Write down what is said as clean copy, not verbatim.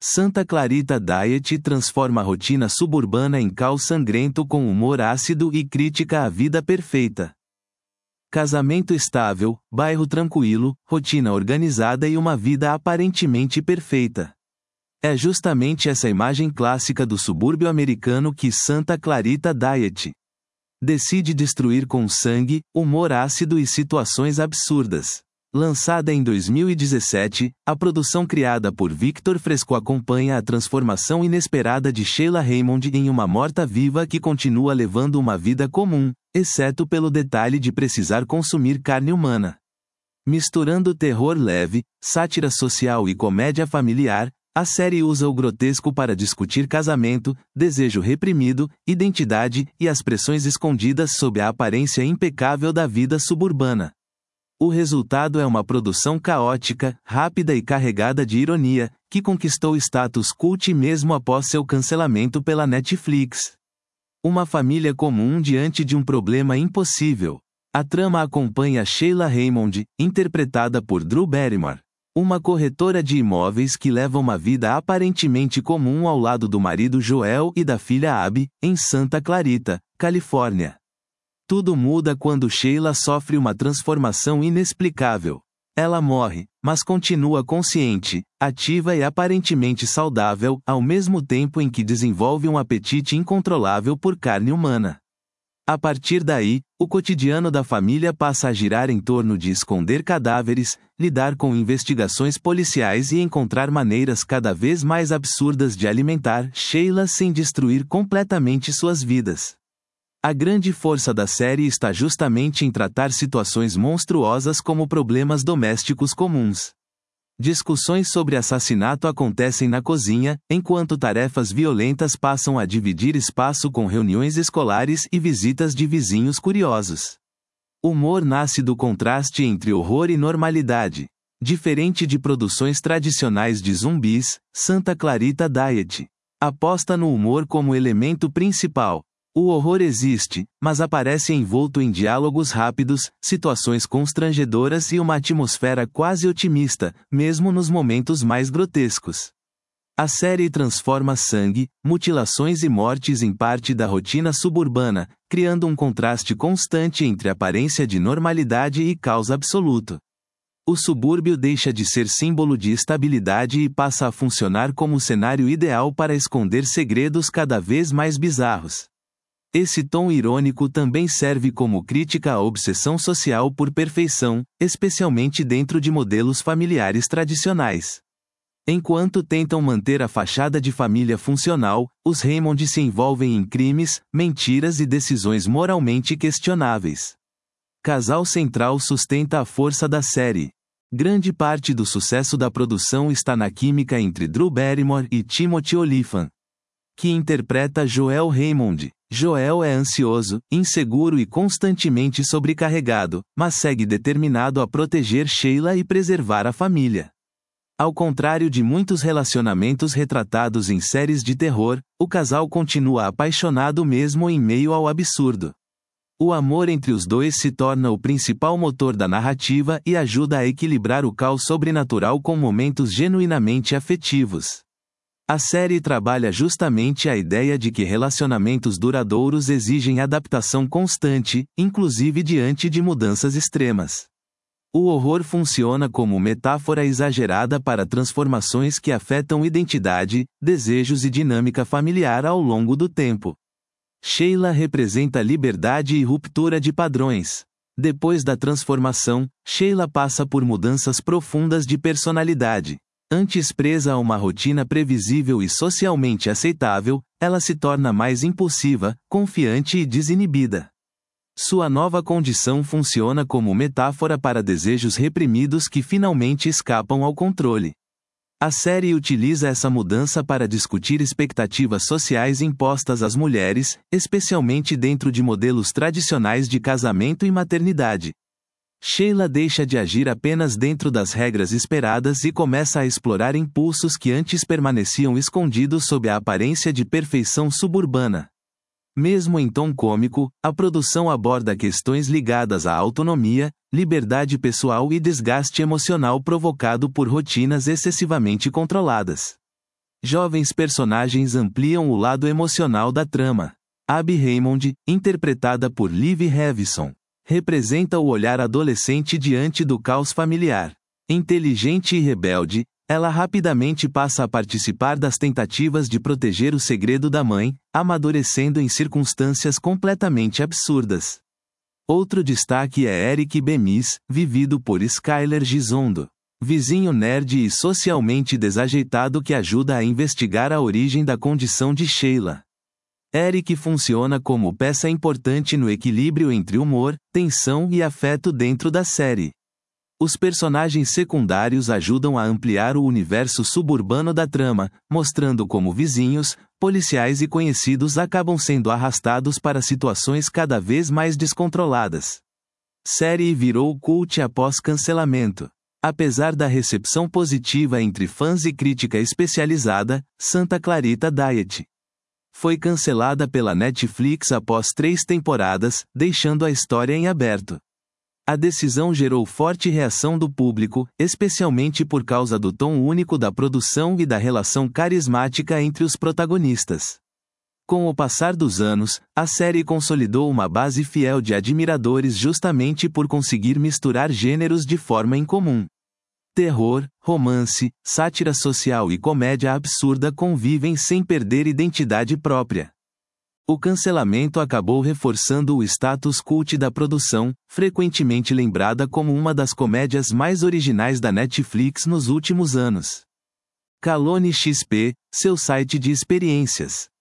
Santa Clarita Diet transforma a rotina suburbana em caos sangrento com humor ácido e crítica à vida perfeita. Casamento estável, bairro tranquilo, rotina organizada e uma vida aparentemente perfeita. É justamente essa imagem clássica do subúrbio americano que Santa Clarita Diet decide destruir com sangue, humor ácido e situações absurdas. Lançada em 2017, a produção criada por Victor Fresco acompanha a transformação inesperada de Sheila Raymond em uma morta-viva que continua levando uma vida comum, exceto pelo detalhe de precisar consumir carne humana. Misturando terror leve, sátira social e comédia familiar, a série usa o grotesco para discutir casamento, desejo reprimido, identidade e as pressões escondidas sob a aparência impecável da vida suburbana. O resultado é uma produção caótica, rápida e carregada de ironia, que conquistou status cult mesmo após seu cancelamento pela Netflix. Uma família comum diante de um problema impossível. A trama acompanha Sheila Raymond, interpretada por Drew Barrymore, uma corretora de imóveis que leva uma vida aparentemente comum ao lado do marido Joel e da filha Abby, em Santa Clarita, Califórnia. Tudo muda quando Sheila sofre uma transformação inexplicável. Ela morre, mas continua consciente, ativa e aparentemente saudável, ao mesmo tempo em que desenvolve um apetite incontrolável por carne humana. A partir daí, o cotidiano da família passa a girar em torno de esconder cadáveres, lidar com investigações policiais e encontrar maneiras cada vez mais absurdas de alimentar Sheila sem destruir completamente suas vidas. A grande força da série está justamente em tratar situações monstruosas como problemas domésticos comuns. Discussões sobre assassinato acontecem na cozinha, enquanto tarefas violentas passam a dividir espaço com reuniões escolares e visitas de vizinhos curiosos. Humor nasce do contraste entre horror e normalidade. Diferente de produções tradicionais de zumbis, Santa Clarita Diet aposta no humor como elemento principal. O horror existe, mas aparece envolto em diálogos rápidos, situações constrangedoras e uma atmosfera quase otimista, mesmo nos momentos mais grotescos. A série transforma sangue, mutilações e mortes em parte da rotina suburbana, criando um contraste constante entre aparência de normalidade e caos absoluto. O subúrbio deixa de ser símbolo de estabilidade e passa a funcionar como cenário ideal para esconder segredos cada vez mais bizarros. Esse tom irônico também serve como crítica à obsessão social por perfeição, especialmente dentro de modelos familiares tradicionais. Enquanto tentam manter a fachada de família funcional, os Raymond se envolvem em crimes, mentiras e decisões moralmente questionáveis. Casal central sustenta a força da série. Grande parte do sucesso da produção está na química entre Drew Barrymore e Timothy Olyphant, que interpreta Joel Raymond. Joel é ansioso, inseguro e constantemente sobrecarregado, mas segue determinado a proteger Sheila e preservar a família. Ao contrário de muitos relacionamentos retratados em séries de terror, o casal continua apaixonado mesmo em meio ao absurdo. O amor entre os dois se torna o principal motor da narrativa e ajuda a equilibrar o caos sobrenatural com momentos genuinamente afetivos. A série trabalha justamente a ideia de que relacionamentos duradouros exigem adaptação constante, inclusive diante de mudanças extremas. O horror funciona como metáfora exagerada para transformações que afetam identidade, desejos e dinâmica familiar ao longo do tempo. Sheila representa liberdade e ruptura de padrões. Depois da transformação, Sheila passa por mudanças profundas de personalidade. Antes presa a uma rotina previsível e socialmente aceitável, ela se torna mais impulsiva, confiante e desinibida. Sua nova condição funciona como metáfora para desejos reprimidos que finalmente escapam ao controle. A série utiliza essa mudança para discutir expectativas sociais impostas às mulheres, especialmente dentro de modelos tradicionais de casamento e maternidade. Sheila deixa de agir apenas dentro das regras esperadas e começa a explorar impulsos que antes permaneciam escondidos sob a aparência de perfeição suburbana. Mesmo em tom cômico, a produção aborda questões ligadas à autonomia, liberdade pessoal e desgaste emocional provocado por rotinas excessivamente controladas. Jovens personagens ampliam o lado emocional da trama. Abby Raymond, interpretada por Liv Hevison, representa o olhar adolescente diante do caos familiar. Inteligente e rebelde, ela rapidamente passa a participar das tentativas de proteger o segredo da mãe, amadurecendo em circunstâncias completamente absurdas. Outro destaque é Eric Bemis, vivido por Skyler Gisondo, vizinho nerd e socialmente desajeitado que ajuda a investigar a origem da condição de Sheila. Eric funciona como peça importante no equilíbrio entre humor, tensão e afeto dentro da série. Os personagens secundários ajudam a ampliar o universo suburbano da trama, mostrando como vizinhos, policiais e conhecidos acabam sendo arrastados para situações cada vez mais descontroladas. Série virou cult após cancelamento. Apesar da recepção positiva entre fãs e crítica especializada, Santa Clarita Diet foi cancelada pela Netflix após 3 temporadas, deixando a história em aberto. A decisão gerou forte reação do público, especialmente por causa do tom único da produção e da relação carismática entre os protagonistas. Com o passar dos anos, a série consolidou uma base fiel de admiradores justamente por conseguir misturar gêneros de forma incomum. Terror, romance, sátira social e comédia absurda convivem sem perder identidade própria. O cancelamento acabou reforçando o status cult da produção, frequentemente lembrada como uma das comédias mais originais da Netflix nos últimos anos. Kalone XP, seu site de experiências.